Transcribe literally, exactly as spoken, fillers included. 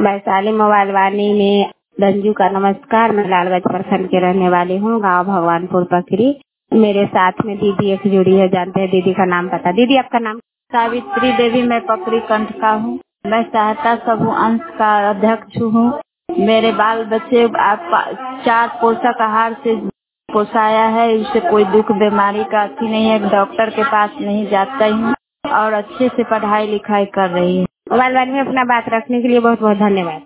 Vaishali mobile वाणी में रंजू का नमस्कार। मैं लालगंज प्रखंड के रहने वाली हूँ, गांव भगवानपुर पकरी। मेरे साथ में दीदी एक जुड़ी है, जानते हैं दीदी का नाम पता? दीदी आपका नाम? सावित्री देवी, मैं पकरी कंठ का हूँ। मैं सहायता समूह अंश का अध्यक्ष हूँ। मेरे बाल बच्चे आप चार पोषक आहार से पोसाया है, उसे कोई दुख बीमारी का अथी नहीं है, डॉक्टर के पास नहीं जाता हूँ और अच्छे से पढ़ाई लिखाई कर रही है। मोबाइल वाणी में अपना बात रखने के लिए बहुत बहुत धन्यवाद।